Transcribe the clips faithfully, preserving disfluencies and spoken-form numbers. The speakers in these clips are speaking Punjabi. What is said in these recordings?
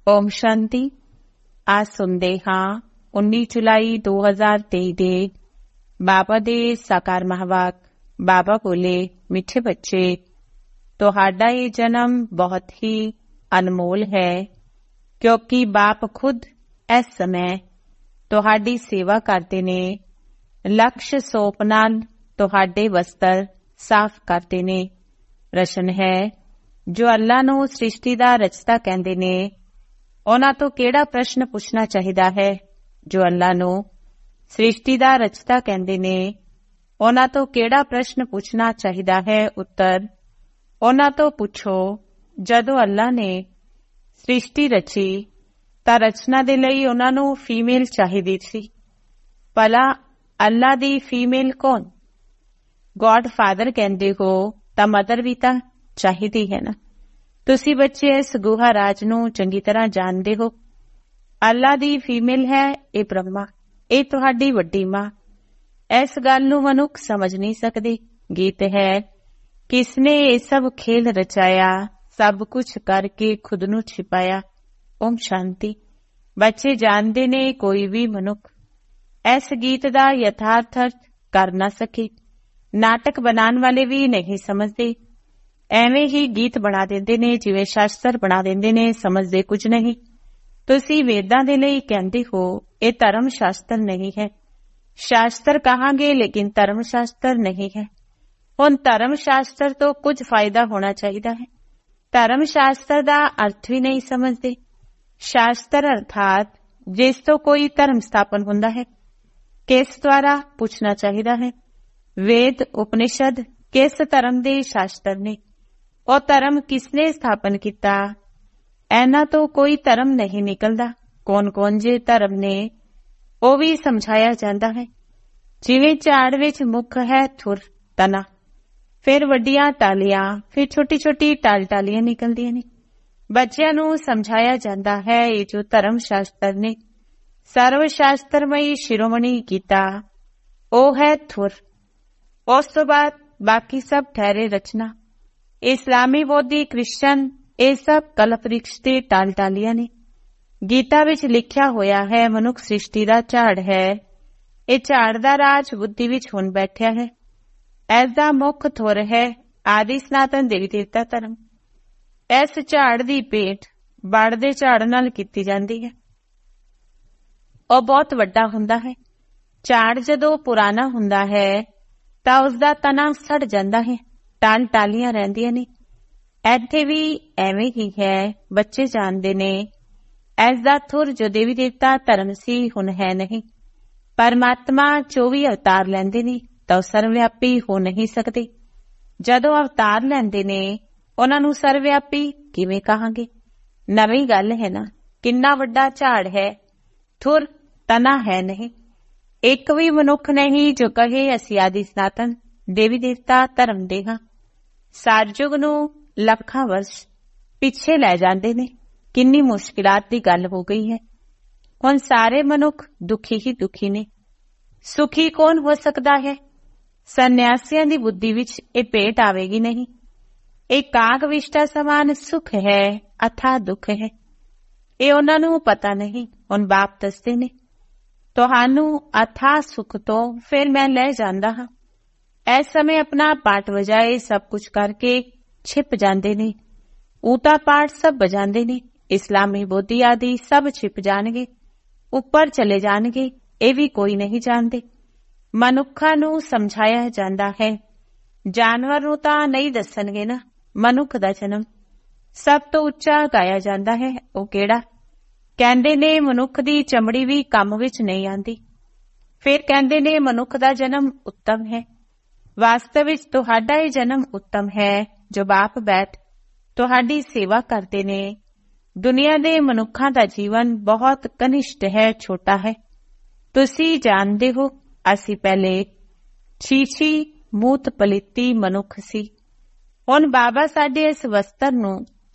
ਓਮ ਸ਼ਾਂਤੀ। ਅੱਜ ਸੁਣਦੇ ਹਾਂ ਉੱਨੀ ਜੁਲਾਈ ਦੋ ਹਜ਼ਾਰ ਤੇਈ ਦੇ ਬਾਬਾ ਦੇ ਸਾਕਾਰ ਮਹਾਵਾਕ। ਬਾਬਾ ਬੋਲੇ, ਮਿੱਠੇ ਬੱਚੇ, ਤੁਹਾਡਾ ਇਹ ਜਨਮ ਬਹੁਤ ਹੀ ਅਨਮੋਲ ਹੈ, ਕਿਉਂਕਿ ਬਾਪ ਖੁਦ ਇਸ ਸਮੇਂ ਤੁਹਾਡੀ ਸੇਵਾ ਕਰਦੇ ਨੇ। ਲਕਸ਼ ਸੌਂਪ ਨਾਲ ਤੁਹਾਡੇ ਵਸਤਰ ਸਾਫ਼ ਕਰਦੇ ਨੇ। ਪ੍ਰਸ਼ਨ ਹੈ, ਜੋ ਅੱਲਾ ਨੂੰ ਸ੍ਰਿਸ਼ਟੀ ਦਾ ਰਚਤਾ ਕਹਿੰਦੇ ਨੇ, ਉਹਨਾਂ ਤੋਂ ਕਿਹੜਾ ਪ੍ਰਸ਼ਨ ਪੁੱਛਣਾ ਚਾਹੀਦਾ ਹੈ? ਜੋ ਅੱਲਾ ਨੂੰ ਸ੍ਰਿਸ਼ਟੀ ਦਾ ਰਚਤਾ ਕਹਿੰਦੇ ਨੇ, ਉਹਨਾਂ ਤੋਂ ਕਿਹੜਾ ਪ੍ਰਸ਼ਨ ਪੁੱਛਣਾ ਚਾਹੀਦਾ ਹੈ? ਉੱਤਰ, ਉਹਨਾਂ ਤੋਂ ਪੁੱਛੋ, ਜਦੋਂ ਅੱਲਾ ਨੇ ਸ੍ਰਿਸ਼ਟੀ ਰਚੀ ਤਾਂ ਰਚਨਾ ਦੇ ਲਈ ਉਹਨਾਂ ਨੂੰ ਫੀਮੇਲ ਚਾਹੀਦੀ ਸੀ। ਭਲਾ ਅੱਲਾ ਦੀ ਫੀਮੇਲ ਕੌਣ? ਗॉड ਫਾਦਰ ਕਹਿੰਦੇ ਹੋ ਤਾਂ ਮਦਰ ਵੀ ਤਾਂ ਚਾਹੀਦੀ ਹੈ ਨਾ। ਤੁਸੀਂ ਬੱਚੇ ਇਸ ਗੁਹਾ ਰਾਜ ਨੂੰ ਚੰਗੀ ਤਰ੍ਹਾਂ ਜਾਣਦੇ ਹੋ। ਅੱਲਾ ਦੀ ਫੀਮੇਲ ਹੈ ਇਹ ਬ੍ਰਹਮਾ, ਇਹ ਤੁਹਾਡੀ ਵੱਡੀ ਮਾਂ। ਇਸ ਗੱਲ ਨੂੰ ਮਨੁੱਖ ਸਮਝ ਨਹੀਂ ਸਕਦੇ। ਗੀਤ ਹੈ, ਕਿਸਨੇ ਇਹ ਸਭ ਖੇਲ ਰਚਾਇਆ, ਸਭ ਕੁਝ ਕਰਕੇ ਖੁਦ ਨੂੰ ਛਿਪਾਇਆ। ਓਮ ਸ਼ਾਂਤੀ। ਬੱਚੇ ਜਾਣਦੇ ਨੇ ਕੋਈ ਵੀ ਮਨੁੱਖ ਇਸ ਗੀਤ ਦਾ ਯਥਾਰਥ ਅਰਥ ਕਰ ਨਾ ਸਕੇ। ਨਾਟਕ ਬਣਾਉਣ ਵਾਲੇ ਵੀ ਨਹੀਂ ਸਮਝਦੇ, ਐਵੇਂ ਹੀ ਗੀਤ ਬਣਾ ਦਿੰਦੇ ਨੇ, ਜਿਵੇਂ ਸ਼ਾਸਤਰ ਬਣਾ ਦਿੰਦੇ ਨੇ, ਸਮਝਦੇ ਕੁਝ ਨਹੀਂ। ਤੁਸੀਂ ਵੇਦਾਂ ਦੇ ਲਈ ਕਹਿੰਦੇ ਹੋ, ਇਹ ਧਰਮ ਸ਼ਾਸਤਰ ਨਹੀਂ ਹੈ। ਸ਼ਾਸਤਰ ਕਹਾਂਗੇ ਲੇਕਿਨ ਧਰਮ ਸ਼ਾਸਤਰ ਨਹੀਂ ਹੈ। ਹੁਣ ਧਰਮ ਸ਼ਾਸਤਰ ਤੋਂ ਕੁਝ ਫਾਇਦਾ ਹੋਣਾ ਚਾਹੀਦਾ ਹੈ। ਧਰਮ ਸ਼ਾਸਤਰ ਦਾ ਅਰਥ ਵੀ ਨਹੀਂ ਸਮਝਦੇ। ਸ਼ਾਸਤਰ ਅਰਥਾਤ ਜਿਸ ਤੋਂ ਕੋਈ ਧਰਮ ਸਥਾਪਨ ਹੁੰਦਾ ਹੈ, ਕਿਸ ਦੁਆਰਾ ਪੁੱਛਣਾ ਚਾਹੀਦਾ ਹੈ। ਵੇਦ ਉਪਨਿਸ਼ਦ ਕਿਸ ਧਰਮ ਦੇ ਸ਼ਾਸਤਰ ਨੇ? ਉਹ ਧਰਮ ਕਿਸਨੇ ਸਥਾਪਨ ਕੀਤਾ? ਇਹਨਾਂ ਤੋਂ ਕੋਈ ਧਰਮ ਨਹੀਂ ਨਿਕਲਦਾ। ਕੌਣ ਕੌਣ ਜੇ ਧਰਮ ਨੇ ਉਹ ਵੀ ਸਮਝਾਇਆ ਜਾਂਦਾ ਹੈ। ਜਿਵੇਂ ਝਾੜ ਵਿੱਚ ਮੁੱਖ ਹੈ ਥੁਰ, ਤਨਾ, ਫਿਰ ਵੱਡੀਆਂ ਟਾਹਲੀਆਂ, ਫਿਰ ਛੋਟੀ ਛੋਟੀ ਟਾਲ ਟਾਲੀਆਂ ਨਿਕਲਦੀਆਂ ਨੇ। ਬੱਚਿਆਂ ਨੂੰ ਸਮਝਾਇਆ ਜਾਂਦਾ ਹੈ, ਇਹ ਜੋ ਧਰਮ ਸ਼ਾਸਤਰ ਨੇ, ਸਰਵ ਸ਼ਾਸਤਰਮਈ ਸ਼ਿਰੋਮਣੀ ਗੀਤਾ, ਉਹ ਹੈ ਥੁਰ। ਉਸ ਤੋਂ ਬਾਅਦ ਬਾਕੀ ਸਭ ਠਹਿਰੇ ਰਚਨਾ। ਇਸਲਾਮੀ, ਬੋਧੀ, ਕ੍ਰਿਸਚਨ, ਇਹ ਸਭ ਕਲਪ ਰਿਕਸ਼ ਤੇ ਟਾਲ ਟਾਲੀਆਂ ਨੇ। ਗੀਤਾ ਵਿੱਚ ਲਿਖਿਆ ਹੋਇਆ ਹੈ, ਮਨੁੱਖ ਸ੍ਰਿਸ਼ਟੀ ਦਾ ਝਾੜ ਹੈ। ਇਹ ਝਾੜ ਦਾ ਰਾਜ ਬੁੱਧੀ ਵਿੱਚ ਹੁਣ ਬੈਠਿਆ ਹੈ। ਇਸ ਦਾ ਮੁੱਖ ਥੁਰ ਹੈ ਆਦਿ ਸਨਾਤਨ ਦੇਵੀ ਦੇਵਤਾ ਧਰਮ। ਇਸ ਝਾੜ ਦੀ ਭੇਟ ਬੜ ਦੇ ਝਾੜ ਨਾਲ ਕੀਤੀ ਜਾਂਦੀ ਹੈ। ਉਹ ਬਹੁਤ ਵੱਡਾ ਹੁੰਦਾ ਹੈ। ਝਾੜ ਜਦੋਂ ਪੁਰਾਣਾ ਹੁੰਦਾ ਹੈ ਤਾਂ ਉਸਦਾ ਤਣਾ ਸੜ ਜਾਂਦਾ ਹੈ, ਟਾਲ ਟਾਲੀਆਂ ਰਹਿੰਦੀਆਂ ਨੇ। ਇੱਥੇ ਵੀ ਐਵੇਂ ਹੀ ਹੈ। ਬੱਚੇ ਜਾਣਦੇ ਨੇ ਇਸ ਦਾ ਥੁਰ ਜੋ ਦੇਵੀ ਦੇਵਤਾ ਧਰਮ ਸੀ, ਹੁਣ ਹੈ ਨਹੀਂ। ਪਰਮਾਤਮਾ ਚੌਵੀ ਅਵਤਾਰ ਲੈਂਦੇ ਨੇ ਤਾਂ ਉਹ ਸਰਵਵਿਆਪੀ ਹੋ ਨਹੀਂ ਸਕਦੇ। ਜਦੋਂ ਅਵਤਾਰ ਲੈਂਦੇ ਨੇ ਉਹਨਾਂ ਨੂੰ ਸਰਵਵਿਆਪੀ ਕਿਵੇਂ ਕਹਾਂਗੇ? ਨਵੀਂ ਗੱਲ ਹੈ ਨਾ। ਕਿੰਨਾ ਵੱਡਾ ਝਾੜ ਹੈ, ਥੁਰ, ਤਨਾ ਹੈ ਨਹੀਂ। ਇੱਕ ਵੀ ਮਨੁੱਖ ਨਹੀਂ ਜੋ ਕਹੇ ਅਸੀਂ ਆਦਿ ਸਨਾਤਨ ਦੇਵੀ ਦੇਵਤਾ ਧਰਮ ਦੇ ਹਾਂ। ਸਾਰਯੁਗ ਨੂੰ ਲੱਖਾਂ ਵਰਸ਼ ਪਿੱਛੇ ਲੈ ਜਾਂਦੇ ਨੇ। ਕਿੰਨੀ ਮੁਸ਼ਕਿਲਾਤ ਦੀ ਗੱਲ ਹੋ ਗਈ ਹੈ। ਹੁਣ ਸਾਰੇ ਮਨੁੱਖ ਦੁਖੀ ਹੀ ਦੁਖੀ ਨੇ। ਸੁਖੀ ਕੌਣ ਹੋ ਸਕਦਾ ਹੈ? ਸੰਨਿਆਸੀਆਂ ਦੀ ਬੁੱਧੀ ਵਿੱਚ ਇਹ ਭੇਟ ਆਵੇਗੀ ਨਹੀਂ। ਇਹ ਕਾਗ ਵਿਸ਼ਟਾ ਸਮਾਨ ਸੁਖ ਹੈ, ਅਥਾ ਦੁੱਖ ਹੈ। ਇਹ ਉਹਨਾਂ ਨੂੰ ਪਤਾ ਨਹੀਂ। ਹੁਣ ਬਾਪ ਦੱਸਦੇ ਨੇ, ਤੁਹਾਨੂੰ ਅਥਾ ਸੁਖ ਤੋਂ ਫਿਰ ਮੈਂ ਲੈ ਜਾਂਦਾ ਹਾਂ। ਇਸ ਸਮੇਂ ਆਪਣਾ ਪਾਠ ਵਜਾਏ ਸਭ ਕੁਝ ਕਰਕੇ ਛਿਪ ਜਾਂਦੇ ਨੇ। ਊਤਾ ਪਾਠ ਸਭ ਵਜਾਉਂਦੇ ਨੇ। ਇਸਲਾਮੀ, ਬੋਧੀ ਆਦਿ ਸਭ ਛਿਪ ਜਾਣਗੇ, ਉੱਪਰ ਚਲੇ ਜਾਣਗੇ। ਇਹ ਵੀ ਕੋਈ ਨਹੀਂ ਜਾਣਦੇ। ਮਨੁੱਖਾਂ ਨੂੰ ਸਮਝਾਇਆ ਜਾਂਦਾ ਹੈ। ਜਾਨਵਰ ਨੂੰ ਤਾਂ ਨਹੀਂ ਦੱਸਣਗੇ ਨਾ। ਮਨੁੱਖ ਦਾ ਜਨਮ ਸਭ ਤੋਂ ਉੱਚਾ ਗਾਇਆ ਜਾਂਦਾ ਹੈ। ਉਹ ਕਿਹੜਾ? ਕਹਿੰਦੇ ਨੇ ਮਨੁੱਖ ਦੀ ਚਮੜੀ ਵੀ ਕੰਮ ਵਿੱਚ ਨਹੀਂ ਆਉਂਦੀ। ਫਿਰ ਕਹਿੰਦੇ ਨੇ ਮਨੁੱਖ ਦਾ ਜਨਮ ਉੱਤਮ ਹੈ। ਵਾਸਤਵ ਵਿੱਚ ਤੁਹਾਡਾ ਇਹ ਜਨਮ ਉੱਤਮ ਹੈ, ਜੋ ਬਾਪ ਬੈਠ ਤੁਹਾਡੀ ਸੇਵਾ ਕਰਦੇ ਨੇ। ਦੁਨੀਆ ਦੇ ਮਨੁੱਖਾਂ ਦਾ ਜੀਵਨ ਬਹੁਤ ਕਨਿਸ਼ਟ ਹੈ, ਛੋਟਾ ਹੈ। ਤੁਸੀਂ ਜਾਣਦੇ ਹੋ, ਅਸੀਂ ਪਹਿਲੇ ਛੀਛੀ ਮੂਤ ਪਲੀਤੀ ਮਨੁੱਖ ਸੀ। ਹੁਣ ਬਾਬਾ ਸਾਡੇ ਇਸ ਵਸਤਰ ਨੂੰ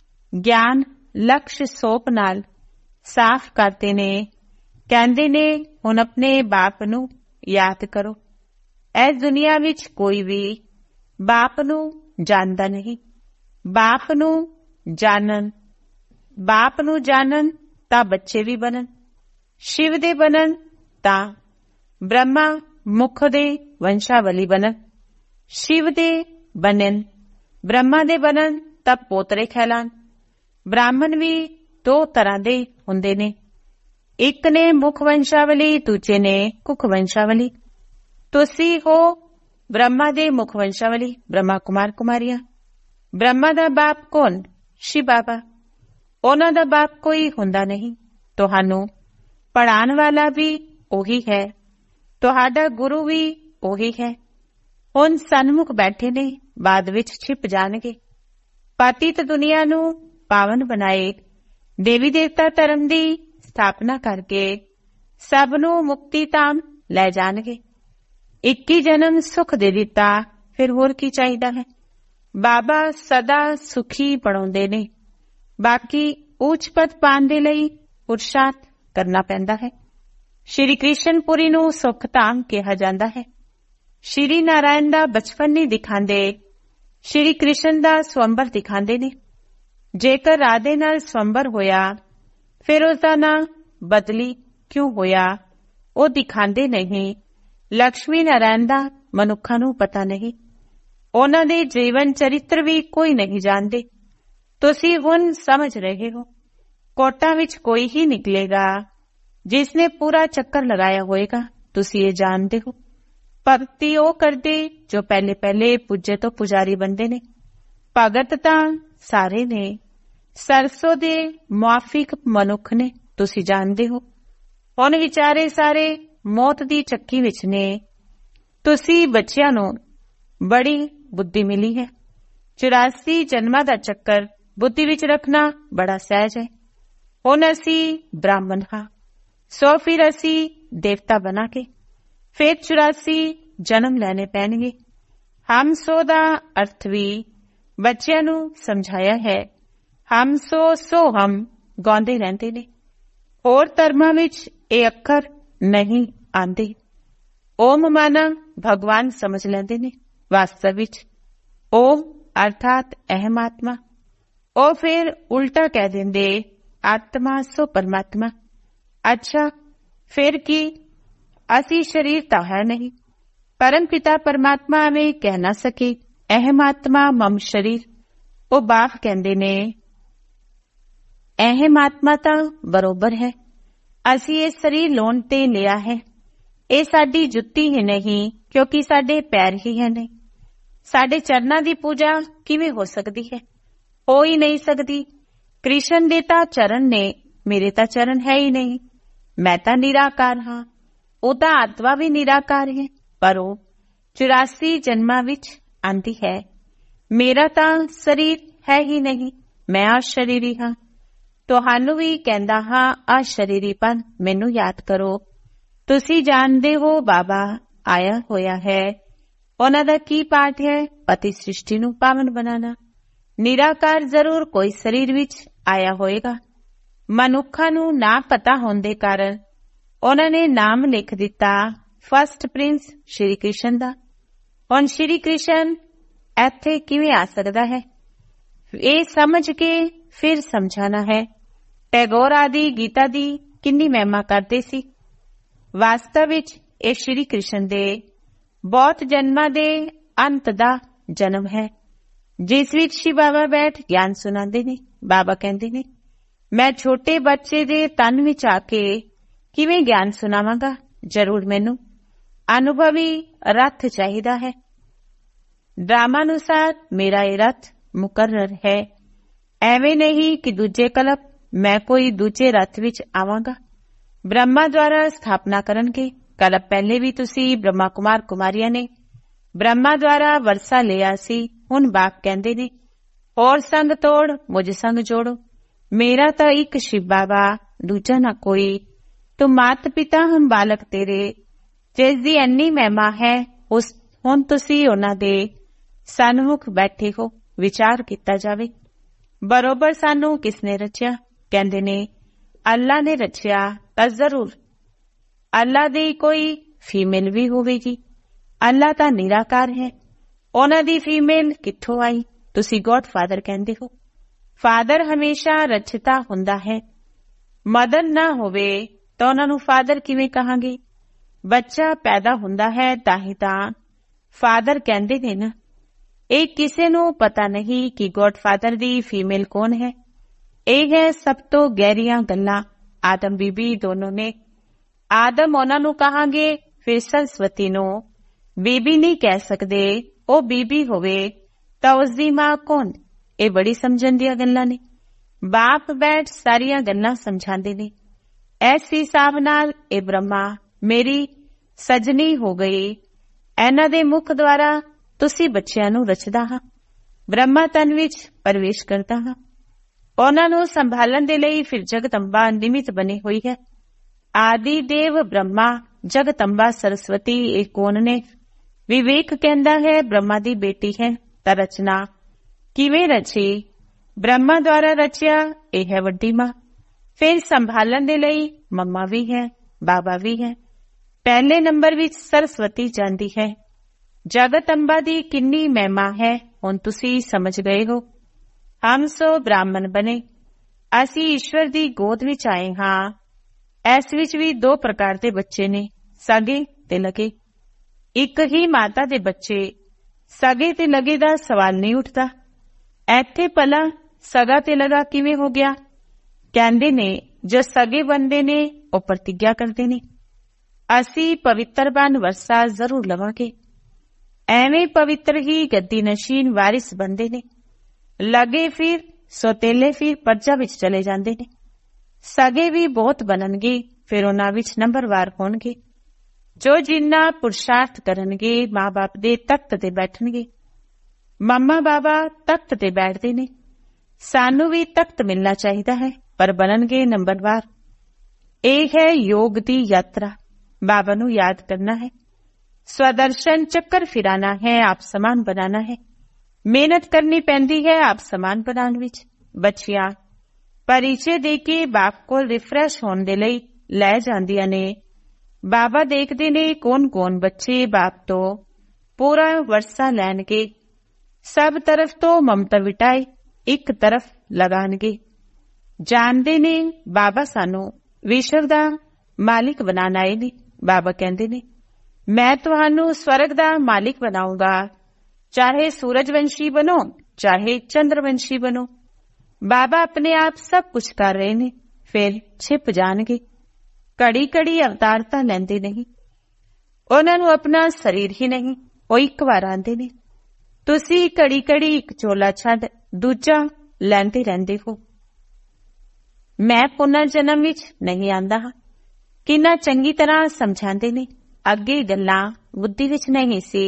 ਗਿਆਨ ਲਕਸ਼ ਸੋਪ ਨਾਲ ਸਾਫ਼ ਕਰਦੇ ਨੇ। ਕਹਿੰਦੇ ਨੇ ਹੁਣ ਆਪਣੇ ਬਾਪ ਨੂੰ ਯਾਦ ਕਰੋ। ਇਸ ਦੁਨੀਆ ਵਿੱਚ ਕੋਈ ਵੀ ਬਾਪ ਨੂੰ ਜਾਣਦਾ ਨਹੀਂ। ਬਾਪ ਨੂੰ ਜਾਣਨ ਬਾਪ ਨੂੰ ਜਾਣਨ ਤਾਂ ਬੱਚੇ ਵੀ ਬਣਨ, ਸ਼ਿਵ ਦੇ ਬਣਨ ਤਾਂ ਬ੍ਰਹਮਾ ਮੁਖ ਦੇ ਵੰਸ਼ਾਵਲੀ ਬਣਨ, ਸ਼ਿਵ ਦੇ ਬਣਨ ਬ੍ਰਹਮਾ ਦੇ ਬਣਨ ਤਾਂ ਪੋਤਰੇ ਕਹਿਲਾਨ। ਬ੍ਰਾਹਮਣ ਵੀ ਦੋ ਤਰ੍ਹਾਂ ਦੇ ਹੁੰਦੇ ਨੇ, ਇੱਕ ਨੇ ਮੁਖ ਵੰਸ਼ਾਵਲੀ, ਦੂਜੇ ਨੇ ਕੁਖ ਵੰਸ਼ਾਵਲੀ। ਤੁਸੀਂ ਹੋ ਬ੍ਰਹਮਾ ਦੇ ਮੁਖ ਵੰਸ਼ਾਵਲੀ, ਬ੍ਰਹਮਾ ਕੁਮਾਰ ਕੁਮਾਰੀਆਂ। ਬ੍ਰਹਮਾ ਦਾ ਬਾਪ ਕੌਣ? ਸ਼ਿਵ ਬਾਬਾ। ਉਹਨਾਂ ਦਾ ਬਾਪ ਕੋਈ ਹੁੰਦਾ ਨਹੀਂ। ਤੁਹਾਨੂੰ ਪੜ੍ਹਾਉਣ ਵਾਲਾ ਵੀ ਉਹੀ ਹੈ, ਤੁਹਾਡਾ ਗੁਰੂ ਵੀ ਉਹੀ ਹੈ। ਹੁਣ ਸਨਮੁਖ ਬੈਠੇ ਨੇ, ਬਾਅਦ ਵਿੱਚ ਛਿਪ ਜਾਣਗੇ। ਪਤਿਤ ਦੁਨੀਆ ਨੂੰ ਪਾਵਨ ਬਣਾਏ, ਦੇਵੀ ਦੇਵਤਾ ਧਰਮ ਦੀ ਸਥਾਪਨਾ ਕਰਕੇ ਸਭ ਨੂੰ ਮੁਕਤੀ ਧਾਮ ਲੈ ਜਾਣਗੇ। ਇੱਕੀ ਜਨਮ ਸੁਖ ਦੇ ਦਿੱਤਾ, ਫਿਰ ਹੋਰ ਕੀ ਚਾਹੀਦਾ ਹੈ। ਬਾਬਾ ਸਦਾ ਸੁਖੀ ਬਣਾਉਂਦੇ ਨੇ, ਬਾਕੀ ਉੱਚ ਪਦ ਪਾਉਣ ਦੇ ਲਈ ਪੁਰਸ਼ਾਰਥ ਕਰਨਾ ਪੈਂਦਾ ਹੈ। ਸ਼੍ਰੀ ਕ੍ਰਿਸ਼ਨਪੁਰੀ ਨੂੰ ਸੁਖ ਧਾਮ ਕਿਹਾ ਜਾਂਦਾ ਹੈ। ਸ਼੍ਰੀ ਨਾਰਾਇਣ ਦਾ ਬਚਪਨ ਨਹੀਂ ਦਿਖਾਉਂਦੇ, ਸ਼੍ਰੀ ਕ੍ਰਿਸ਼ਨ ਦਾ ਸਵੰਬਰ ਦਿਖਾਉਂਦੇ ਨੇ। ਜੇਕਰ ਰਾਧੇ ਨਾਲ ਸਵੰਬਰ ਹੋਇਆ, ਫਿਰ ਉਸਦਾ ਨਾਂ ਬਦਲੀ ਕਿਉਂ ਹੋਇਆ, ਉਹ ਦਿਖਾਉਂਦੇ ਨਹੀਂ। ਲਕਸ਼ਮੀ ਨਾਰਾਇਣ ਦਾ ਮਨੁੱਖਾਂ ਨੂੰ ਪਤਾ ਨਹੀਂ, ਉਹਨਾਂ ਦੇ ਜੀਵਨ ਚਰਿੱਤਰ ਵੀ ਕੋਈ ਨਹੀਂ ਜਾਣਦੇ। ਤੁਸੀਂ ਹੁਣ ਸਮਝ ਰਹੇ ਹੋ, ਕੋਟਾਂ ਵਿੱਚ ਕੋਈ ਹੀ ਨਿਕਲੇਗਾ ਜਿਸਨੇ ਪੂਰਾ ਚੱਕਰ ਲਗਾਇਆ ਹੋਏਗਾ। ਤੁਸੀਂ ਇਹ ਜਾਣਦੇ ਹੋ। ਭਗਤੀ ਉਹ ਕਰਦੇ ਜੋ ਪਹਿਲੇ ਪਹਿਲੇ ਪੁੱਜੇ ਤੋਂ ਪੁਜਾਰੀ ਬਣਦੇ ਨੇ। ਭਗਤ ਤਾਂ ਸਾਰੇ ਨੇ, ਸਰਸੋਂ ਦੇ ਮੁਆਫਿਕ ਮਨੁੱਖ ਨੇ, ਤੁਸੀਂ ਜਾਣਦੇ ਹੋ। ਹੁਣ ਵਿਚਾਰੇ ਸਾਰੇ ਮੌਤ ਦੀ ਚੱਕੀ ਵਿੱਚ ਨੇ। ਤੁਸੀਂ ਬੱਚਿਆਂ ਨੂੰ ਬੜੀ ਬੁੱਧੀ ਮਿਲੀ ਹੈ। ਚੁਰਾਸੀ ਜਨਮਾਂ ਦਾ ਚੱਕਰ ਬੁੱਧੀ ਵਿੱਚ ਰੱਖਣਾ ਬੜਾ ਸਹਿਜ ਹੈ। ਹੁਣ ਅਸੀਂ ਬ੍ਰਾਹਮਣ ਹਾਂ, ਸੋ ਫਿਰ ਅਸੀਂ ਦੇਵਤਾ ਬਣਾ ਕੇ ਫਿਰ ਚੁਰਾਸੀ ਜਨਮ ਲੈਣੇ ਪੈਣਗੇ। ਹਮ ਸੋ ਦਾ ਅਰਥ ਵੀ ਬੱਚਿਆਂ ਨੂੰ ਸਮਝਾਇਆ ਹੈ। ਹਮ ਸੋ ਸੋ ਹਮ ਗਾਉਂਦੇ ਰਹਿੰਦੇ ਨੇ। ਹੋਰ ਧਰਮਾਂ ਵਿੱਚ ਇਹ ਅੱਖਰ ਨਹੀਂ ਆਉਂਦੇ। ਓਮ ਮਾਨਾ ਭਗਵਾਨ ਸਮਝ ਲੈਂਦੇ ਨੇ। ਵਾਸਤਵ ਵਿੱਚ ਓਮ ਅਰਥਾਤ ਅਹਿਮ ਆਤਮਾ। ਉਹ ਫਿਰ ਉਲਟਾ ਕਹਿ ਦਿੰਦੇ ਆਤਮਾ ਸੋ ਪਰਮਾਤਮਾ। ਅੱਛਾ, ਫਿਰ ਕੀ? ਅਸੀਂ ਸਰੀਰ ਤਾਂ ਹੈ ਨਹੀਂ। ਪਰਮ ਪਿਤਾ ਪਰਮਾਤਮਾ ਐਵੇਂ ਕਹਿ ਨਾ ਸਕੇ ਅਹਿਮ ਆਤਮਾ ਮਮ ਸਰੀਰ। ਉਹ ਬਾਪ ਕਹਿੰਦੇ ਨੇ ਅਹਿਮ ਆਤਮਾ ਤਾਂ ਬਰੋਬਰ ਹੈ। ਅਸੀਂ ਇਹ ਸਰੀਰ ਲੋਨ ਤੇ ਲਿਆ ਹੈ। ਇਹ ਸਾਡੀ ਜੁੱਤੀ ਹੀ ਨਹੀਂ, ਕਿਉਂਕਿ ਸਾਡੇ ਪੈਰ ਹੀ ਹੈ ਨਹੀਂ। ਸਾਡੇ ਚਰਨਾਂ ਦੀ ਪੂਜਾ ਕਿਵੇਂ ਹੋ ਸਕਦੀ ਹੈ? ਹੋ ਹੀ ਨਹੀਂ ਸਕਦੀ। ਕ੍ਰਿਸ਼ਨ ਦੇ ਤਾਂ ਚਰਨ ਨੇ, ਮੇਰੇ ਤਾਂ ਚਰਨ ਹੈ ਹੀ ਨਹੀਂ। ਮੈਂ ਤਾਂ ਨਿਰਾਕਾਰ ਹਾਂ, ਉਹ ਤਾਂ ਆਤਮਾ ਵੀ ਨਿਰਾਕਾਰ ਹੈ, ਪਰ ਉਹ ਚੁਰਾਸੀ ਜਨਮਾਂ ਵਿੱਚ ਆਂਦੀ ਹੈ। ਮੇਰਾ ਤਾਂ ਸਰੀਰ ਹੈ ਹੀ ਨਹੀਂ, ਮੈਂ ਅਸ਼ਰੀਰੀ ਹਾਂ। ਤੁਹਾਨੂੰ ਵੀ ਕਹਿੰਦਾ ਹਾਂ ਅਸ਼ਰੀਰੀਪਨ ਮੈਨੂੰ ਯਾਦ ਕਰੋ। ਤੁਸੀਂ ਜਾਣਦੇ ਹੋ ਬਾਬਾ ਆਇਆ ਹੋਇਆ ਹੈ। ਉਹਨਾਂ ਦਾ ਕੀ ਪਾਠ ਹੈ? ਪਤੀ ਸ੍ਰਿਸ਼ਟੀ ਨੂੰ ਪਾਵਨ ਬਣਾਉਣਾ। ਨਿਰਾਕਾਰ ਜ਼ਰੂਰ ਕੋਈ ਸਰੀਰ ਵਿੱਚ ਆਇਆ ਹੋਏਗਾ। ਮਨੁੱਖਾਂ ਨੂੰ ਨਾ ਪਤਾ ਹੋਣ ਦੇ ਕਾਰਨ ਉਹਨਾਂ ਨੇ ਨਾਮ ਲਿਖ ਦਿੱਤਾ ਫਸਟ ਪ੍ਰਿੰਸ ਸ਼੍ਰੀ ਕ੍ਰਿਸ਼ਨ ਦਾ। ਹੁਣ ਸ਼੍ਰੀ ਕ੍ਰਿਸ਼ਨ ਇੱਥੇ ਕਿਵੇਂ ਆ ਸਕਦਾ ਹੈ? ਇਹ ਸਮਝ ਕੇ ਫਿਰ ਸਮਝਾਣਾ ਹੈ। ਟੈਗੋਰ ਆਦਿ ਗੀਤਾ ਦੀ ਕਿੰਨੀ ਮਹਿਮਾ ਕਰਦੇ ਸੀ। ਵਾਸਤਵ ਵਿੱਚ ਇਹ ਸ਼੍ਰੀ ਕ੍ਰਿਸ਼ਨ ਦੇ ਬਹੁਤ ਜਨਮਾਂ ਦੇ ਅੰਤ ਦਾ ਜਨਮ ਹੈ, ਜਿਸ ਵਿੱਚ ਸ਼ਿਵ ਬਾਬਾ ਬੈਠ ਗਿਆਨ ਸੁਣਾਉਂਦੇ ਨੇ। ਬਾਬਾ ਕਹਿੰਦੇ ਨੇ ਮੈਂ ਛੋਟੇ ਬੱਚੇ ਦੇ ਤਨ ਵਿੱਚ ਆ ਕੇ ਕਿਵੇਂ ਗਿਆਨ ਸੁਣਾਵਾਂਗਾ? ਜ਼ਰੂਰ ਮੈਨੂੰ ਅਨੁਭਵੀ ਰੱਥ ਚਾਹੀਦਾ ਹੈ। ਡਰਾਮਾ ਅਨੁਸਾਰ ਮੇਰਾ ਇਹ ਰੱਥ ਮੁਕਰਰ ਹੈ। ਐਵੇਂ ਨਹੀਂ ਕਿ ਦੂਜੇ ਕਲਪ ਮੈਂ ਕੋਈ ਦੂਜੇ ਰੱਥ ਵਿੱਚ ਆਵਾਂਗਾ। ਬ੍ਰਹਮਾ ਦੁਆਰਾ ਸਥਾਪਨਾ ਕਰਨਗੇ। ਕਲਪ ਪਹਿਲੇ ਵੀ ਤੁਸੀਂ ਬ੍ਰਹਮਾ ਕੁਮਾਰ ਕੁਮਾਰੀਆਂ ਨੇ ਬ੍ਰਹਮਾ ਦੁਆਰਾ ਵਰਸਾ ਲਿਆ ਸੀ। ਹੁਣ ਬਾਪ ਕਹਿੰਦੇ ਨੇ ਹੋਰ ਸੰਗ ਤੋੜ ਮੁਝ ਸੰਗ ਜੋੜੋ। ਮੇਰਾ ਤਾਂ ਇੱਕ ਸ਼ਿਵ ਬਾਬਾ, ਦੂਜਾ ਨਾ ਕੋਈ। ਤੂੰ ਮਾਤ ਪਿਤਾ ਹਮ ਬਾਲਕ ਤੇਰੇ, ਜਿਸ ਦੀ ਇੰਨੀ ਮਹਿਮਾ ਹੈ। ਉਸ ਹੁਣ ਤੁਸੀਂ ਉਹਨਾਂ ਦੇ ਸਨਮੁਖ ਬੈਠੇ ਹੋ। ਵਿਚਾਰ ਕੀਤਾ ਜਾਵੇ ਬਰੋਬਰ ਸਾਨੂੰ ਕਿਸ ਨੇ ਰਚਿਆ? ਕਹਿੰਦੇ ਨੇ ਅੱਲਾ ਨੇ ਰਚਿਆ। ਤਾਂ ਜ਼ਰੂਰ ਅੱਲਾ ਦੀ ਕੋਈ ਫੀਮੇਲ ਵੀ ਹੋਵੇਗੀ। ਅੱਲਾ ਤਾਂ ਨਿਰਾਕਾਰ ਹੈ, ਉਹਨਾਂ ਦੀ ਫੀਮੇਲ ਕਿੱਥੋਂ ਆਈ? ਤੁਸੀਂ ਗੋਡ ਫਾਦਰ ਕਹਿੰਦੇ ਹੋ। ਫਾਦਰ ਹਮੇਸ਼ਾ ਰਚਿਤਾ ਹੁੰਦਾ ਹੈ। ਮਦਰ ਨਾ ਹੋਵੇ ਤਾਂ ਉਹਨਾਂ ਨੂੰ ਫਾਦਰ ਕਿਵੇਂ ਕਹਾਂਗੇ? ਬੱਚਾ ਪੈਦਾ ਹੁੰਦਾ ਹੈ ਤਾਂ ਹੀ ਤਾਂ ਫਾਦਰ ਕਹਿੰਦੇ ਨੇ ਨਾ। ਇਹ ਕਿਸੇ ਨੂੰ ਪਤਾ ਨਹੀਂ ਕਿ ਗੋਡ ਫਾਦਰ ਦੀ ਫੀਮੇਲ ਕੌਣ ਹੈ। ਇਹ ਹੈ ਸਭ ਤੋਂ ਗਹਿਰੀਆਂ ਗੱਲਾਂ ਆਦਮ ਬੀਬੀ ਦੋਨੋਂ ਨੇ। ਆਦਮ ਉਹਨਾਂ ਨੂੰ ਕਹਾਂਗੇ, ਫਿਰ ਸਰਸਵਤੀ ਨੂੰ ਬੀਬੀ ਨਹੀਂ ਕਹਿ ਸਕਦੇ। ਉਹ ਬੀਬੀ ਹੋਵੇ ਤਾਂ ਉਸਦੀ ਮਾਂ ਕੌਣ? ਇਹ ਬੜੀ ਸਮਝਣ ਦੀਆਂ ਗੱਲਾਂ ਨੇ। ਬਾਪ ਬੈਠ ਸਾਰੀਆਂ ਗੱਲਾਂ ਸਮਝਾਉਂਦੇ ਨੇ। ਇਸ ਹਿਸਾਬ ਨਾਲ ਇਹ ਬ੍ਰਹਮਾ ਮੇਰੀ ਸਜਣੀ ਹੋ ਗਈ। ਇਹਨਾਂ ਦੇ ਮੁਖ ਦੁਆਰਾ ਤੁਸੀਂ ਬੱਚਿਆਂ ਨੂੰ ਰਚਦਾ ਹਾਂ, ਬ੍ਰਹਮਾ ਤਨ ਵਿੱਚ ਪ੍ਰਵੇਸ਼ ਕਰਦਾ ਹਾਂ। ਉਹਨਾਂ ਨੂੰ ਸੰਭਾਲਣ ਦੇ ਲਈ ਫਿਰ ਜਗਦੰਬਾ ਨਿਮਿਤ ਬਣੀ ਹੋਈ ਹੈ। ਆਦਿ ਦੇਵ ਬ੍ਰਹਮਾ, ਜਗਦੰਬਾ ਸਰਸਵਤੀ ਇਹ ਕੌਣ ਨੇ? ਵਿਵੇਕ ਕਹਿੰਦਾ ਹੈ ਬ੍ਰਹਮਾ ਦੀ ਬੇਟੀ ਹੈ। ਤਾਂ ਰਚਨਾ ਕਿਵੇਂ ਰਚੀ? ਬ੍ਰਹਮਾ ਦੁਆਰਾ ਰਚਿਆ। ਇਹ ਹੈ ਵੱਡੀ ਮਾਂ। ਫਿਰ ਸੰਭਾਲਣ ਦੇ ਲਈ ਮੰਮਾ ਵੀ ਹੈ, ਬਾਬਾ ਵੀ ਹੈ। ਪਹਿਲੇ ਨੰਬਰ ਵਿੱਚ ਸਰਸਵਤੀ ਜਾਂਦੀ ਹੈ। ਜਗਦੰਬਾ ਦੀ ਕਿੰਨੀ ਮਹਿਮਾ ਹੈ ਹੁਣ ਤੁਸੀਂ ਸਮਝ ਗਏ ਹੋ। ਹਮ ਸੋ ਬ੍ਰਾਹਮਣ ਬਣੇ। ਅਸੀਂ ਈਸ਼ਵਰ ਦੀ ਗੋਦ ਵਿੱਚ ਆਏ ਹਾਂ। ਇਸ ਵਿੱਚ ਵੀ ਦੋ ਪ੍ਰਕਾਰ ਦੇ ਬੱਚੇ ਨੇ, ਸਗੇ ਤੇ ਲਗੇ। ਇੱਕ ਹੀ ਮਾਤਾ ਦੇ ਬੱਚੇ। ਸਗੇ ਤੇ ਲਗੇ ਦਾ ਸਵਾਲ ਨਹੀਂ ਉੱਠਦਾ। ਇੱਥੇ ਭਲਾ ਸਗਾ ਤੇ ਲਗਾ ਕਿਵੇਂ ਹੋ ਗਿਆ? ਕਹਿੰਦੇ ਨੇ ਜੋ ਸਗੇ ਬਣਦੇ ਨੇ ਉਹ ਪ੍ਰਤਿੱਗਿਆ ਕਰਦੇ ਨੇ, ਅਸੀਂ ਪਵਿੱਤਰ ਬਣ ਵਰਸਾ ਜ਼ਰੂਰ ਲਵਾਂਗੇ। ਐਵੇਂ ਪਵਿੱਤਰ ਹੀ ਗੱਦੀ ਨਸ਼ੀਨ ਵਾਰਿਸ ਬਣਦੇ ਨੇ। ਲਗੇ ਫਿਰ ਸੋਤੇਲੇ ਫਿਰ ਪਰਜਾ ਵਿੱਚ ਚਲੇ ਜਾਂਦੇ ਨੇ। ਸਗੇ ਵੀ ਬਹੁਤ ਬਣਨਗੇ, ਫਿਰ ਉਹਨਾਂ ਵਿੱਚ ਨੰਬਰਵਾਰ ਹੋਣਗੇ। ਜੋ ਜਿੰਨਾ ਪੁਰਸ਼ਾਰਥ ਕਰਨਗੇ ਮਾਂ ਬਾਪ ਦੇ ਤਖਤ ਤੇ ਬੈਠਣਗੇ। ਮੰਮਾ ਬਾਬਾ ਤਖਤ ਤੇ ਬੈਠਦੇ ਨੇ। ਸਾਨੂੰ ਵੀ ਤਖਤ ਮਿਲਣਾ ਚਾਹੀਦਾ ਹੈ, ਪਰ ਬਣਨਗੇ ਨੰਬਰਵਾਰ। ਇਹ ਹੈ ਯੋਗ ਦੀ ਯਾਤਰਾ। ਬਾਬਾ ਨੂੰ ਯਾਦ ਕਰਨਾ ਹੈ, ਸਵਦਰਸ਼ਨ ਚੱਕਰ ਫਿਰਾਣਾ ਹੈ, ਆਪ ਸਮਾਨ ਬਣਾਣਾ ਹੈ। ਮਿਹਨਤ ਕਰਨੀ ਪੈਂਦੀ ਹੈ ਆਪ ਸਮਾਨ ਬਣਾਉਣ ਵਿੱਚ। ਬੱਚੀਆਂ ਪਰਿਚੈ ਦੇ ਕੇ ਬਾਪ ਕੋਲ ਰਿਫਰੈਸ਼ ਹੋਣ ਦੇ ਲਈ ਲੈ ਜਾਂਦੀਆਂ ਨੇ। ਬਾਬਾ ਦੇਖਦੇ ਨੇ ਕੌਣ ਕੌਣ ਬੱਚੇ ਬਾਪ ਤੋਂ ਪੂਰਾ ਵਰਸਾ ਲੈਣਗੇ। ਸਭ ਤਰਫ ਤੋਂ ਮਮਤਾ ਵਿਟਾਏ ਇੱਕ ਤਰਫ ਲਗਾਣਗੇ। ਜਾਣਦੇ ਨੇ ਬਾਬਾ ਸਾਨੂੰ ਵਿਸ਼ਵ ਦਾ ਮਾਲਿਕ ਬਣਾਉਣ ਆਏ ਨੇ। ਬਾਬਾ ਕਹਿੰਦੇ ਨੇ ਮੈਂ ਤੁਹਾਨੂੰ ਸਵਰਗ ਦਾ ਮਾਲਿਕ ਬਣਾਉਂਗਾ, ਚਾਹੇ ਸੂਰਜਵੰਸ਼ੀ ਬਣੋ ਚਾਹੇ ਚੰਦਰਵੰਸ਼ੀ ਬਣੋ। ਬਾਬਾ ਆਪਣੇ ਆਪ ਸਭ ਕੁਝ ਕਰ ਰਹੇ ਨੇ, ਫਿਰ ਛਿਪ ਜਾਣਗੇ। ਘੜੀ ਘੜੀ ਅਵਤਾਰ ਤਾਂ ਲੈਂਦੇ ਨਹੀਂ। ਉਹਨਾਂ ਨੂੰ ਆਪਣਾ ਸਰੀਰ ਹੀ ਨਹੀਂ, ਉਹ ਇੱਕ ਵਾਰ ਆਉਂਦੇ ਨੇ। ਤੁਸੀਂ ਘੜੀ ਘੜੀ ਇੱਕ ਚੋਲਾ ਛੱਡ ਦੂਜਾ ਲੈਂਦੇ ਰਹਿੰਦੇ ਹੋ। ਮੈਂ ਪੁਨਰ ਜਨਮ ਵਿੱਚ ਨਹੀਂ ਆਂਦਾ ਹਾਂ। ਕਿੰਨਾ ਚੰਗੀ ਤਰ੍ਹਾਂ ਸਮਝਾਉਂਦੇ ਨੇ। ਅੱਗੇ ਗੱਲਾਂ ਬੁੱਧੀ ਵਿੱਚ ਨਹੀਂ ਸੀ।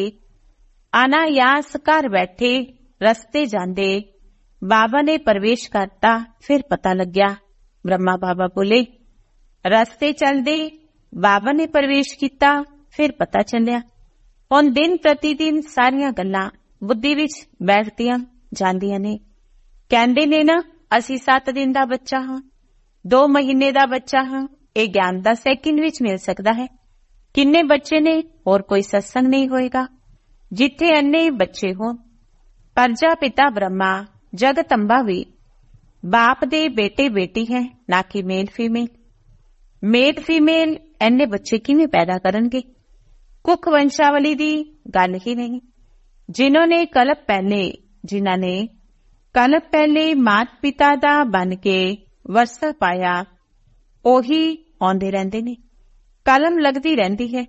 ਅਨਾਯਾਸ ਘਰ ਬੈਠੇ ਰਸਤੇ ਜਾਂਦੇ ਬਾਬਾ ਨੇ ਪ੍ਰਵੇਸ਼ ਕਰਤਾ, ਫਿਰ ਪਤਾ ਲੱਗਿਆ। ਬ੍ਰਹਮਾ ਬਾਬਾ ਬੋਲੇ ਰਸਤੇ ਚੱਲਦੇ ਬਾਬਾ ਨੇ ਪ੍ਰਵੇਸ਼ ਕੀਤਾ, ਫਿਰ ਪਤਾ ਚੱਲਿਆ। ਹੁਣ ਦਿਨ ਪ੍ਰਤੀ ਦਿਨ ਸਾਰੀਆਂ ਗੱਲਾਂ ਬੁੱਧੀ ਵਿੱਚ ਬੈਠਦੀਆਂ ਜਾਂਦੀਆਂ ਨੇ। ਕਹਿੰਦੇ ਨੇ ਨਾ ਅਸੀਂ ਸੱਤ ਦਿਨ ਦਾ ਬੱਚਾ ਹਾਂ, ਦੋ ਮਹੀਨੇ ਦਾ ਬੱਚਾ ਹਾਂ। ਇਹ ਗਿਆਨ ਦਾ ਸੈਕਿੰਡ ਵਿੱਚ ਮਿਲ ਸਕਦਾ ਹੈ। ਕਿੰਨੇ ਬੱਚੇ ਨੇ? ਹੋਰ ਕੋਈ ਸਤਸੰਗ ਨਹੀਂ ਹੋਏਗਾ ਜਿੱਥੇ ਇੰਨੇ ਬੱਚੇ ਹੋਣ। ਪਰਜਾ ਪਿਤਾ ਬ੍ਰਹਮਾ, ਜਗਦੰਬਾ ਵੀ ਬਾਪ ਦੇ ਬੇਟੇ ਬੇਟੀ ਹੈ, ਨਾ ਕਿ ਮੇਲ ਫੀਮੇਲ। ਮੇਲ ਫੀਮੇਲ ਇੰਨੇ ਬੱਚੇ ਕਿਵੇਂ ਪੈਦਾ ਕਰਨਗੇ? ਕੁੱਖ ਵੰਸ਼ਾਵਲੀ ਦੀ ਗੱਲ ਹੀ ਨਹੀਂ। ਜਿਨ੍ਹਾਂ ਨੇ ਕਲਪ ਪਹਿਲੇ ਜਿਨ੍ਹਾਂ ਨੇ ਕਲਪ ਪਹਿਲੇ ਮਾਤ ਪਿਤਾ ਦਾ ਬਣ ਕੇ ਵਰਸਾ ਪਾਇਆ, ਉਹੀ ਆਉਂਦੇ ਰਹਿੰਦੇ ਨੇ। ਕਲਮ ਲੱਗਦੀ ਰਹਿੰਦੀ ਹੈ।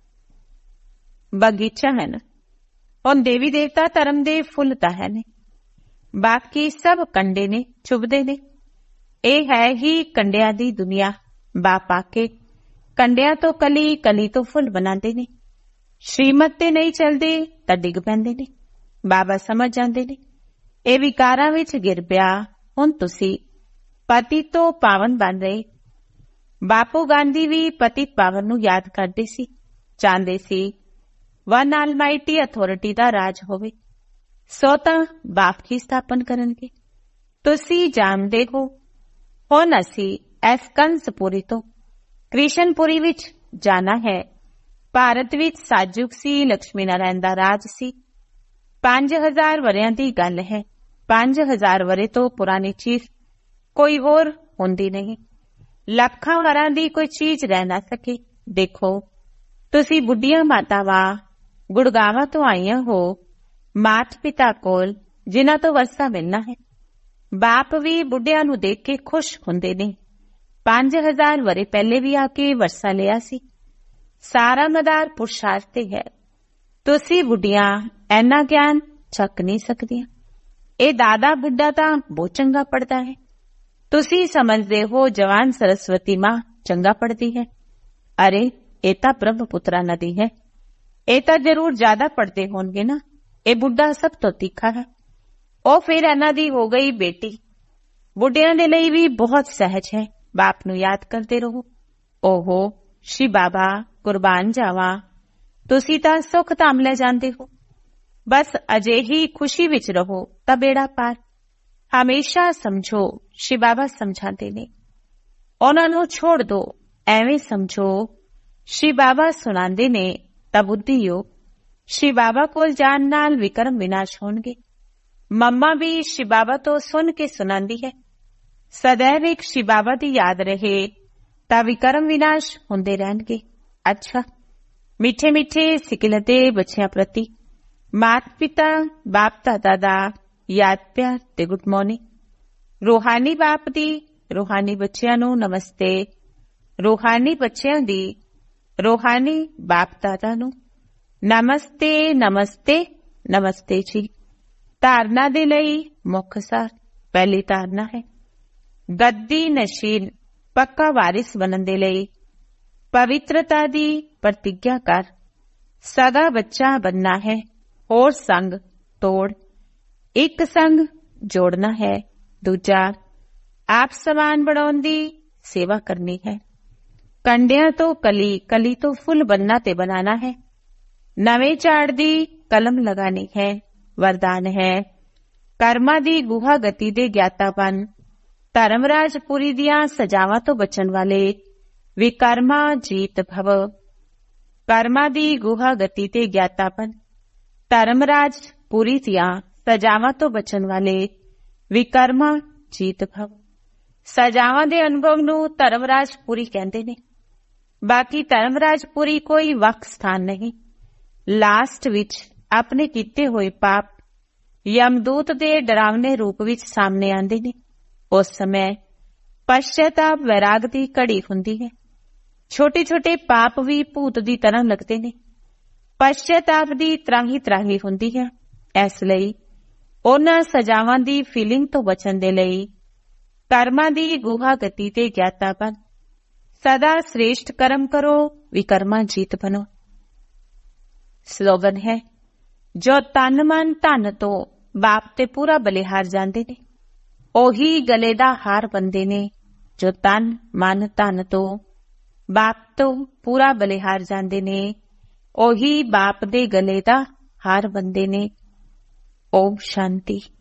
ਬਗੀਚਾ ਹੈ ਨਾ। ਹੁਣ ਦੇਵੀ ਦੇਵਤਾ ਧਰਮ ਦੇ ਫੁੱਲ ਤਾਂ ਹੈ ਨੇ, ਬਾਕੀ ਸਭ ਕੰਡੇ ਨੇ, ਚੁਭਦੇ ਨੇ। ਇਹ ਹੈ ਹੀ ਕੰਡਿਆਂ ਦੀ ਦੁਨੀਆ। ਬਾਪ ਆ ਕੇ ਕੰਡਿਆਂ ਤੋਂ ਕਲੀ, ਕਲੀ ਤੋਂ ਫੁੱਲ ਬਣਾਉਂਦੇ ਨੇ। ਸ਼੍ਰੀਮਤ ਤੇ ਨਹੀਂ ਚੱਲਦੇ ਤਾਂ ਡਿੱਗ ਪੈਂਦੇ ਨੇ। ਬਾਬਾ ਸਮਝ ਜਾਂਦੇ ਨੇ ਇਹ ਵਿਕਾਰਾਂ ਵਿੱਚ ਗਿਰ ਪਿਆ। ਹੁਣ ਤੁਸੀਂ ਪਤੀ ਤੋਂ ਪਾਵਨ ਬਣ ਰਹੇ। ਬਾਪੂ ਗਾਂਧੀ ਵੀ ਪਤਿਤ ਪਾਵਨ ਨੂੰ ਯਾਦ ਕਰਦੇ ਸੀ, ਚਾਹੁੰਦੇ ਸੀ ਵਨ ਆਲਮਾਈਟੀ ਅਥਾਰਟੀ ਦਾ ਰਾਜ ਹੋਵੇ। ਸੋ ਤਾਂ ਬਾਪ ਕੀ ਸਥਾਪਨ ਕਰਨਗੇ। ਤੁਸੀਂ ਜਾਣਦੇ ਹੋ ਹੁਣ ਅਸੀਂ ਇਸ ਕੰਸਪੁਰੀ ਤੋਂ ਕ੍ਰਿਸ਼ਨਪੁਰੀ ਵਿੱਚ ਜਾਣਾ ਹੈ। ਭਾਰਤ ਵਿੱਚ ਸਾਜੂਕ ਸੀ, ਲਕਸ਼ਮੀ ਨਾਰਾਇਣ ਦਾ ਰਾਜ ਸੀ। ਪੰਜ ਹਜ਼ਾਰ ਵਰਿਆਂ ਦੀ ਗੱਲ ਹੈ। ਪੰਜ ਹਜ਼ਾਰ ਵਰੇ ਤੋਂ ਪੁਰਾਣੀ ਚੀਜ਼ ਕੋਈ ਹੋਰ ਹੁੰਦੀ ਨਹੀਂ। ਲੱਖਾਂ ਵਰਾਂ ਦੀ ਕੋਈ ਚੀਜ਼ ਰਹਿ ਨਾ ਸਕੇ। ਦੇਖੋ, ਤੁਸੀਂ ਬੁੱਢੀਆਂ ਮਾਤਾਵਾਂ ਗੁੜਗਾਵਾਂ ਤੋਂ ਆਈਆਂ ਹੋ, ਮਾਤ ਪਿਤਾ ਕੋਲ ਜਿਨ੍ਹਾਂ ਤੋਂ ਵਰਸਾ ਮਿਲਣਾ ਹੈ। ਬਾਪ ਵੀ ਬੁੱਢਿਆਂ ਨੂੰ ਦੇਖ ਕੇ ਖੁਸ਼ ਹੁੰਦੇ ਨੇ। ਪੰਜ ਹਜ਼ਾਰ ਵਰੇ ਪਹਿਲੇ ਵੀ ਆ ਕੇ ਵਰਸਾ ਲਿਆ ਸੀ। ਸਾਰਾ ਮਦਾਰ ਪੁਰਸ਼ਾਰਥ ਤੇ ਹੈ। ਤੁਸੀਂ ਬੁੱਢੀਆਂ ਐਨਾ ਗਿਆਨ ਚੱਕ ਨਹੀਂ ਸਕਦੀਆਂ। ਇਹ ਦਾਦਾ ਬੁੱਢਾ ਤਾਂ ਬਹੁਤ ਚੰਗਾ ਪੜ੍ਹਦਾ ਹੈ। ਤੁਸੀਂ ਸਮਝਦੇ ਹੋ ਜਵਾਨ ਸਰਸਵਤੀ ਮਾਂ ਚੰਗਾ ਪੜ੍ਹਦੀ ਹੈ। ਅਰੇ ਇਹ ਤਾਂ ਬ੍ਰਹਮਪੁੱਤਰਾ ਨਦੀ ਹੈ। ਇਹ ਤਾਂ ਜ਼ਰੂਰ ਜ਼ਿਆਦਾ ਪੜ੍ਹਦੇ ਹੋਣਗੇ ਨਾ। ਇਹ ਬੁੱਢਾ ਸਭ ਤੋਂ ਤਿੱਖਾ ਹੈ। ਉਹ ਫਿਰ ਇਹਨਾਂ ਦੀ ਹੋ ਗਈ ਬੇਟੀ। ਬੁੱਢਿਆਂ ਦੇ ਲਈ ਵੀ ਬਹੁਤ ਸਹਿਜ ਹੈ। ਬਾਪ ਨੂੰ ਯਾਦ ਕਰਦੇ ਰਹੋ। ਓਹੋ ਸ਼੍ਰੀ ਬਾਬਾ ਕੁਰਬਾਨ ਜਾਵਾਂ, ਤੁਸੀਂ ਤਾਂ ਸੁੱਖ ਧਾਮ ਲੈ ਜਾਂਦੇ ਹੋ। ਬਸ ਅਜਿਹੀ ਖੁਸ਼ੀ ਵਿੱਚ ਰਹੋ ਤਾਂ ਬੇੜਾ ਪਾਰ। ਹਮੇਸ਼ਾ ਸਮਝੋ ਸ਼੍ਰੀ ਬਾਬਾ ਸਮਝਾਉਂਦੇ ਨੇ। ਉਹਨਾਂ ਨੂੰ ਛੋੜ ਦੋ। ਐਵੇਂ ਸਮਝੋ ਸ਼੍ਰੀ ਬਾਬਾ ਸੁਣਾਉਂਦੇ ਨੇ ਤਾਂ ਬੁੱਧੀ ਯੋਗ। ਸ਼੍ਰੀ ਬਾਬਾ ਕੋਲ ਜਾਣ ਨਾਲ ਵਿਕਰਮ ਵਿਨਾਸ਼ ਹੋਣਗੇ। ਮੰਮਾ ਵੀ ਸ਼੍ਰੀ ਬਾਬਾ ਤੋਂ ਸੁਣ ਕੇ ਸੁਣਾਉਂਦੀ ਹੈ। ਸदैव ਇੱਕ ਸ਼੍ਰੀ ਬਾਬਾ ਦੀ ਯਾਦ ਰਹੇ ਤਾਂ ਵਿਕਰਮ ਵਿਨਾਸ਼ ਹੁੰਦੇ ਰਹਿਣਗੇ। ਅੱਛਾ, ਮਿੱਠੇ ਮਿੱਠੇ ਸਿਕਲਤੇ ਬੱਚਿਆਂ ਪ੍ਰਤੀ ਮਾਤ ਪਿਤਾ ਬਾਪ ਦਾਦਾ ਦਾ ਯਾਦ ਪਿਆਰ ਤੇ ਗੁੱਡ ਮਾਰਨਿੰਗ। ਰੂਹਾਨੀ ਬਾਪ ਦੀ ਰੂਹਾਨੀ ਬੱਚਿਆਂ ਨੂੰ ਨਮਸਤੇ। ਰੂਹਾਨੀ ਬੱਚਿਆਂ ਦੀ ਰੂਹਾਨੀ ਬਾਪ ਦਾਦਾ ਨੂੰ ਨਮਸਤੇ ਨਮਸਤੇ ਨਮਸਤੇ ਜੀ। ਧਾਰਨਾ ਦੇ ਲਈ ਮੁੱਖ ਸਾਰ। ਪਹਿਲੀ ਧਾਰਨਾ ਹੈ ਗੱਦੀ ਨਸ਼ੀਨ ਪੱਕਾ ਵਾਰਿਸ ਬਣਨ ਦੇ ਲਈ ਪਵਿੱਤਰਤਾ ਦੀ ਪ੍ਰਤਿੱਗਿਆ ਕਰ। ਸਦਾ ਬੱਚਾ ਬਣਨਾ ਹੈ। ਹੋਰ ਸੰਗ ਤੋੜ, ਇੱਕ ਸੰਗ ਜੋੜਨਾ ਹੈ। ਦੂਜਾ ਆਪ ਸਮਾਨ ਬਣਾਉਣ ਦੀ ਸੇਵਾ ਕਰਨੀ ਹੈ। ਕੰਡਿਆਂ ਤੋਂ ਕਲੀ, ਕਲੀ ਤੋਂ ਫੁੱਲ ਬਣਨਾ ਤੇ ਬਣਾਣਾ ਹੈ। ਨਵੇਂ ਝਾੜ ਦੀ ਕਲਮ ਲਗਾਣੀ ਹੈ। ਵਰਦਾਨ ਹੈ ਕਰਮਾਂ ਦੀ ਗੁਹਾ ਗਤੀ ਦੇ ਗਿਆਤਾਪਨ। ਧਰਮਰਾਜਪੁਰੀ ਦੀਆਂ ਸਜ਼ਾਵਾਂ ਤੋਂ ਬਚਣ ਵਾਲੇ ਵਿਕਰਮਾ ਜੀਤ ਭਵ। ਕਰਮਾਂ ਦੀ ਗੁਹਾ ਗਤੀ ਤੇ ਗਿਆਤਾਪਨ। ਧਰਮਰਾਜਪੁਰੀ ਦੀਆਂ ਸਜ਼ਾਵਾਂ ਤੋਂ ਬਚਣ ਵਾਲੇ ਵਿਕਰਮਾ ਜੀਤ ਭਵ। ਸਜ਼ਾਵਾਂ ਦੇ ਅਨੁਭਵ ਨੂੰ ਧਰਮਰਾਜਪੁਰੀ ਕਹਿੰਦੇ ਨੇ। ਬਾਕੀ ਧਰਮਰਾਜਪੁਰੀ ਕੋਈ ਵੱਖ ਸਥਾਨ ਨਹੀਂ। ਲਾਸਟ ਵਿੱਚ ਆਪਣੇ ਕੀਤੇ ਹੋਏ ਪਾਪ ਯਮਦੂਤ ਦੇ ਡਰਾਵਨੇ ਰੂਪ ਵਿੱਚ ਸਾਹਮਣੇ ਆਉਂਦੇ ਨੇ। ਉਸ ਸਮੇਂ ਪਸ਼ਚਾਤਾਪ ਵੈਰਾਗ ਦੀ ਘੜੀ ਹੁੰਦੀ ਹੈ। ਛੋਟੇ ਛੋਟੇ ਪਾਪ ਵੀ ਭੂਤ ਦੀ ਤਰ੍ਹਾਂ ਲੱਗਦੇ ਨੇ। ਪਸ਼ਚਾਤਾਪ ਦੀ ਤਰਾਹੀ ਤਰਾਹੀ ਹੁੰਦੀ ਹੈ। ਇਸ ਲਈ ਉਹਨਾਂ ਸਜ਼ਾਵਾਂ ਦੀ ਫੀਲਿੰਗ ਤੋਂ ਬਚਣ ਦੇ ਲਈ ਕਰਮਾਂ ਦੀ ਗੁਹਾ ਗਤੀ ਤੇ ਗਿਆਤਾ ਬਣ। ਸਦਾ ਸ੍ਰੇਸ਼ਟ ਕਰਮ ਕਰੋ, ਵਿਕਰਮਾ ਜੀਤ ਬਣੋ। ਸਲੋਗਨ ਹੈ ਜੋ ਤਨ ਮਨ ਧਨ ਤੋਂ ਬਾਪ ਤੇ ਪੂਰਾ ਬਲਿਹਾਰ ਜਾਂਦੇ ਨੇ, ਉਹੀ ਗਲੇ ਦਾ ਹਾਰ ਬੰਦੇ ਨੇ। ਜੋ ਤਨ ਮਨ ਧਨ ਤੋਂ ਬਾਪ ਤੋਂ ਪੂਰਾ ਬਲਿਹਾਰ ਜਾਂਦੇ ਨੇ, ਉਹੀ ਬਾਪ ਦੇ ਗਲੇ ਦਾ ਹਾਰ ਬੰਦੇ ਨੇ। ਓਮ ਸ਼ਾਂਤੀ।